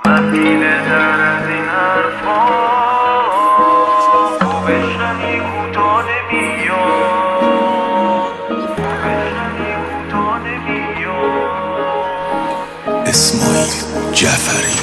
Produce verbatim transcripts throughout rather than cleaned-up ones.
من دیده تر از این حرفا تو بشنوی کوتاه نمیاد، تو بشنوی کوتاه نمیاد. اسماعیل جعفری.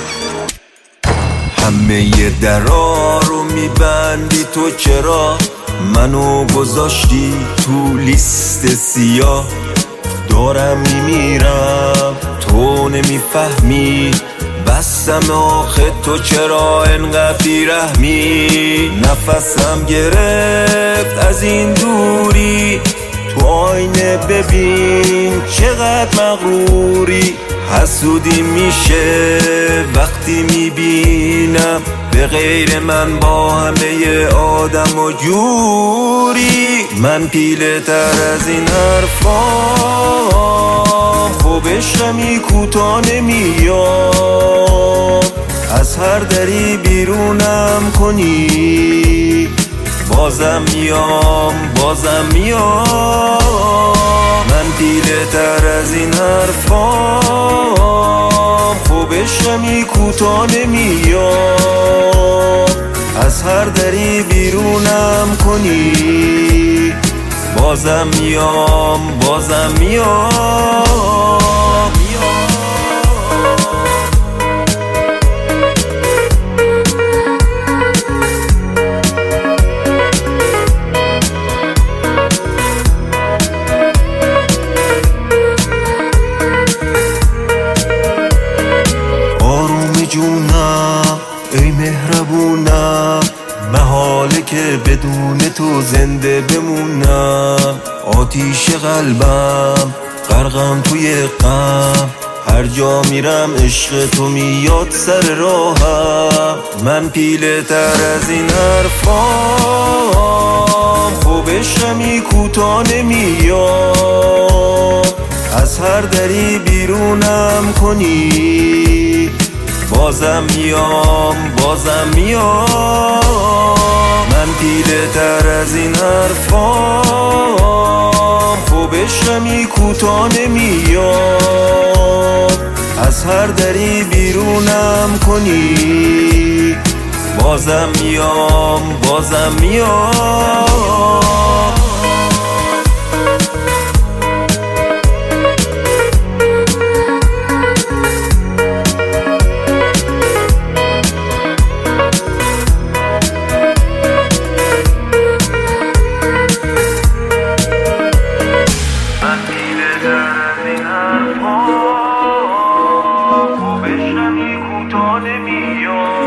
همه درا رو میبندی تو، چرا منو گذاشتی تو لیست سیاه؟ دارم میمیرم تو نمیفهمی، بستم آخه تو چرا انقدر بیرحمی؟ نفسم گرفت از این دوری، تو آینه ببین چقدر مغروری. حسودی میشه وقتی میبینم به غیر من با همه آدم و جوری. من پیله تر از این حرفام، خوبشمی کوتاه نمیاد. از هر دری بیرونم کنی بازم میام، بازم میام. من پیله تر از این حرفام، خوبشمی کوتاه نمیاد. از هر دری بیرونم کنی بازم میام، بازم میام. جونم ای مهربونم، محاله که بدون تو زنده بمونم. آتیش قلبم غرقم توی غم، هر جا میرم عشق تو میاد سر راهم. من پیله تر از این حرفام، خوبشمی کوتاه نمیاد. از هر دری بیرونم کنی بازم میام، بازم میام. من پیله تر از این حرفام، خوبشمی کوتاه نمیاد. از هر دری بیرونم کنی بازم میام، بازم میام. کوتاه نمیاد.